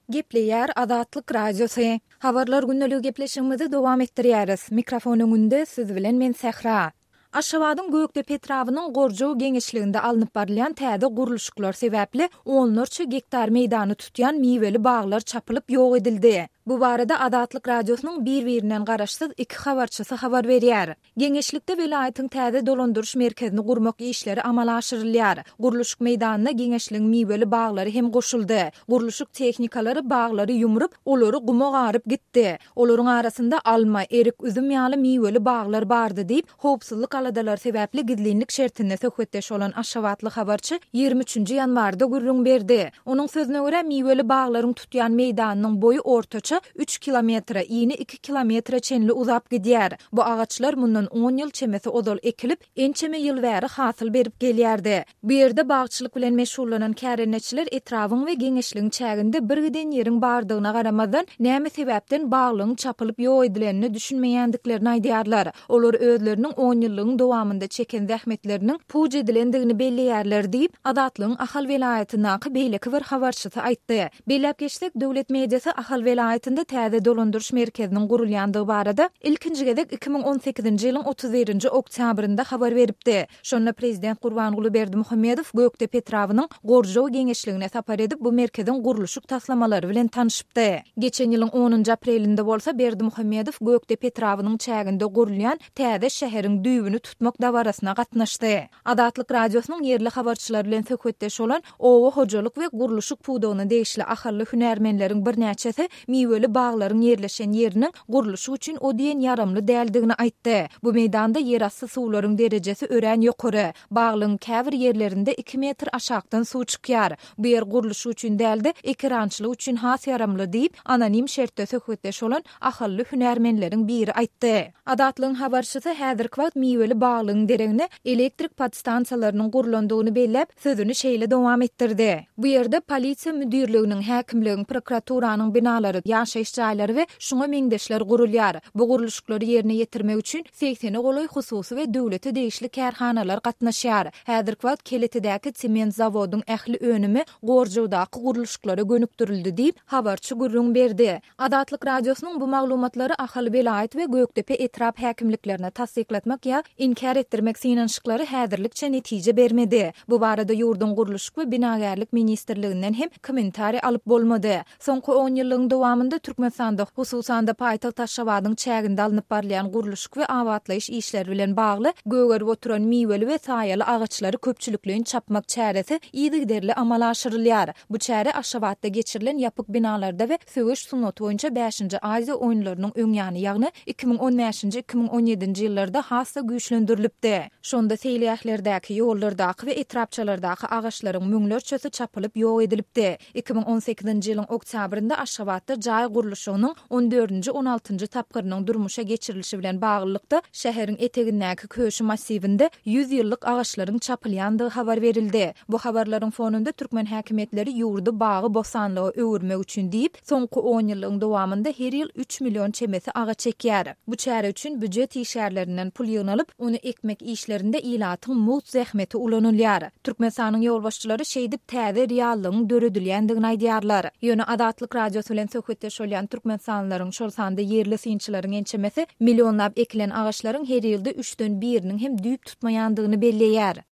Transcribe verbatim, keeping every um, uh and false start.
Gepleýär Azatlyk Radiosu. Habarlar günnälik gepleşigimizi dowam etdirýäris. Mikrofonyň önünde siz bilen men Sehra. Aşgabatyň Gökdepe etrawynyň Gorjow geňeşliginde alınıp barylýan täze guruluşyklar sebäpli onlarça gektar meýdany tutýan miweli baglar çapylyp ýok edildi. Bu barada Azatlyk Radiosynyň bir-birinden garaşsyz iki habarçysy habar berýär. Geňeşlikde welaýatyň täze dolandyryş merkezini gurmak işleri amala aşyrylýar. Guruluşyk meýdanyna geňeşligiň miweli baglary hem goşuldy. Guruluşyk tehnikalary baglary ýumrup, olary guma garyp gitdi. Olaryň arasynda alma, erik, üzüm ýaly miweli baglar bardy diýip, howpsuzlyk aladalar sebäpli gizlinlik şertinde söhbetdeş olan Aşgabatly habarçy ýygrimi üçünji ýanwarda gürrüň berdi. Onuň sözüne görä miweli baglaryň tutýan meýdanynyň boyu ortaça üç kilometre, ýyny iki kilometre çenli uzap gidýär. Bu agaçlar mundan on ýyl çemesi odol ekilip, ençeme ýyl bäri hasyl berip gelýärdi. Bu ýerde bagçylyk bilen meşgullanan kärenetçiler etrawyň we geňeşligiň çäginde bir giden ýeriň bardygyna garamazdan näme sebäpden baglyň çapylyp ýok edilenini düşünmeýändiklerini aýdýarlar. Olar özleriniň on ýyllygyň dowamında çeken zähmetleriniň puj edilendigini belleýärler diýip, Azatlygyň Ahal welaýatynyň beýleki bir habarçysy aýtdy. Beýlep geçsek, döwlet mediasy Ahal welaýaty täze dolandyryş merkeziniň gurulýandygy barada ilkinji gezek iki bin on sekizinji ýylyň otuz birinji oktýabrynda habar beripdi. Şonda prezident Gurbanguly Berdimuhammedow Gökdepe etrawynyň Gorjow geňeşligine sapar edip bu merkeziň guruluşyk taslamalary bilen tanışypdy. Geçen ýylyň onunji aprelinde bolsa Berdimuhammedow Gökdepe etrawynyň çäginde gurulýan täze şäheriň düýbüni tutmak dawarasyna gatnaşdy. Azatlyk Radiosynyň ýerli habarçylary bilen söhbetdeş olan owa hojalyk we guruluşyk puwdagyna degişli ahally hünärmenleriň bir näçesi miweli baglaryň ýerleşen ýeriniň guruluşy üçin o diýen ýaramly däldigini aýtdy. Bu meýdanda ýerasty suwlaryň derejesi ören ýokary. Baglyň käbir ýerlerinde iki metr aşagdan suw çykýar. Bu ýer guruluşy üçin däldi, ekrançylyk üçin has ýaramly diýip anonim şertde söhbetdeş olan ahally hünärmenleriň biri aýtdy. Azatlygyň habarçysy häzirki wagt miweli baglyň deregine elektrik podstansiýalarynyň gurulandygyny bellep sözüni şeýle dowam etdirdi. Bu ýerde polisiýa müdürliginiň, häkimligiň, prokuraturanyň binalary, ýaşaýyş jaýlary we şuňa meňdeşler gurulýar. Bu guruluşyklary ýerine ýetirmek üçin sekseni goly hususy we döwleti degişli kärhanalar gatnaşýar. Häzirki wagt Keletidäki sement zawodynyň ähli önümi Gorjowdaky guruluşyklary gönükdirildi diýip habarçy gürrüň berdi. Azatlyk Radiosynyň bu maglumatlary Ahal welaýat we Gökdepe etrap häkimliklerine tasdiklatmak ýa inkar etdirmek synanşyklary häzirlikçe netije bermedi. Bu barada ýurdun guruluşyk we binagärlik ministrliginden hem kommentari alyp bolmady. Soňky on ýyllygyň dowamında Türkmenistanda, hususan da paýtaxt Aşgabatyň çäginde alınıp barylýan guruluşyk we awatlaýyş işleri bilen bagly gögerip oturan miweli we saýaly agaçlary köpçülikligiň çapmak çäresi ýygyderli amala aşyrylýar. Bu çäre Aşgabatda geçirilen ýapyk binalarda we söwüş sunaty boýunça beşinji Aziýa oýunlarynyň öňýany ýagny iki bin on beşinji iki bin on ýedinji ýyllarda hassa güýçlendirilipdi. Şonda seýleýäklerdäki ýollardaky we etrapçalardaky agaçlaryň müňlerçesi çapylyp ýok edilipdi. iki bin on sekizinji ýylyň oktýabrynda Aşgabatda jaý guruluşynyň on dördünji on altynjy tapgyrynyň durmuşa geçirilişi bilen baglykda şäheriň etegindäki köşü massivinde yüz ýyllyk agaçlaryň çapylýandygy habar berildi. Bu habarlaryň fonunda türkmen häkimetleri ýurdu bagy bosanlygy öwürmek üçin diýip, soňky on ýyllyň dowamında her ýyl üç million çemesi agaç çekýär. Bu çäre üçin büdjet işlerinden pul ýynalyp, onu ekmek işlerinde ilatyň mut zähmeti ulanylýar. Türkmenistanyň ýolbaşçylary şeýdip täze reallygyň döredilýändigini aýdýarlar. Ýöne Azatlyk Radiosu bilen söhbetdeş bolýan türkmenistanylaryň şol sanda yerli synçylaryň ençemesi millionlap ekilen agaçlaryň her ýylda üçden biriniň hem düýüp tutmaýandygyny belleýär.